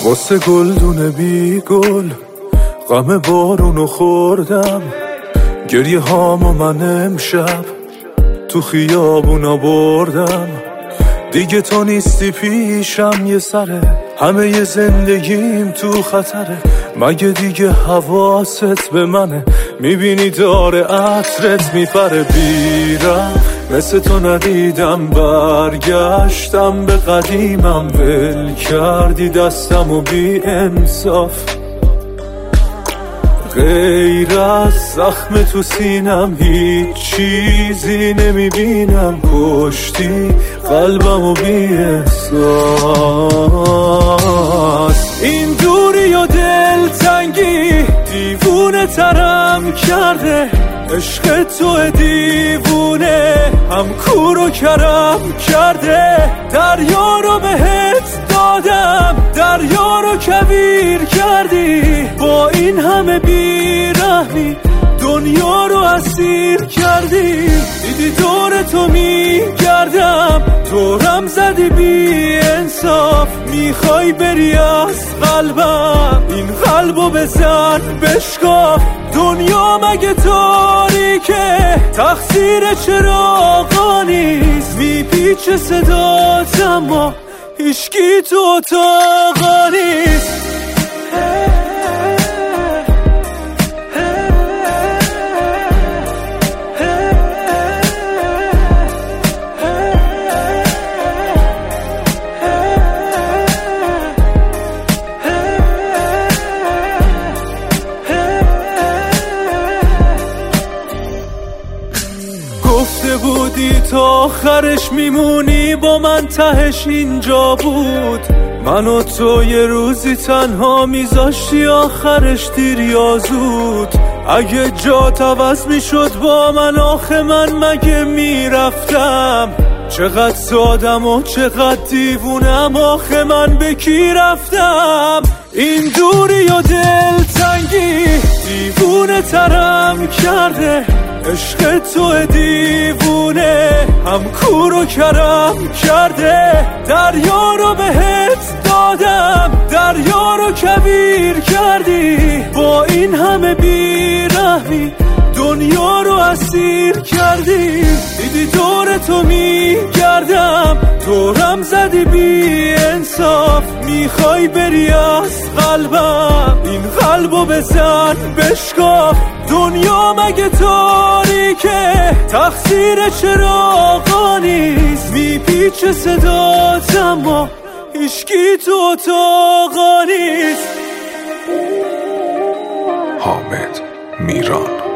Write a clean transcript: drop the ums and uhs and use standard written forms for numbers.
واسه گلدون بی گل غم بارونو خوردم، گریه هامو من امشب تو خیابونا بردم. دیگه تو نیستی پیشم یه سره، همه ی زندگیم تو خطره. مگه دیگه حواست به منه؟ میبینی داره عطرت میپره. بیرم مثل تو ندیدم، برگشتم به قدیمم. ول کردی دستم و بی انصاف، غیر از زخم تو سینم هیچ چیزی نمیبینم. کشتی قلبم و بی احساس. این دوری و دلتنگی دیوونه ترم کرده. عشق تو دیوونه هم کور و کرم کرده. دریا رو بهت دادم، دریا رو کویر کردی. با این همه بیرحمی دنیا رو اسیر کردی. دیدی دور تو میگردم، دورم زدی بی انصاف. میخوای بری از قلبم، این قلبو بزن بشکاف. دنیا مگه تاریکه؟ تقصیر چراغا نیست. میپیچه صدات اما هیچکی تو اتاقا نیست. گفته بودی تا آخرش میمونی با من، تهش اینجا بود. من و تو یه روزی تنها میذاشتی، آخرش دیر یا زود. اگه جات عوض میشد با من، آخه من مگه میرفتم؟ چقدر سادم و چقدر دیوونم، آخه من به کی رفتم؟ این دوری و دلتنگی دیوونه ترم کرده. عشق تو دیوونه هم کور و کرم کرده. دریا رو بهت دادم، دریا رو کویر کردی. با این همه بیرحمی دنیا رو اسیر کردی. دیدی دور تو میگردم، دورم زدی بی انصاف. میخوای بری از قلبم، این قلبو بزن بشکاف. دنیا مگه تاریکه؟ تقصیر چراغا نیست. میپیچه صدات اما هیچکی تو اتاقا نیست. حامد میران.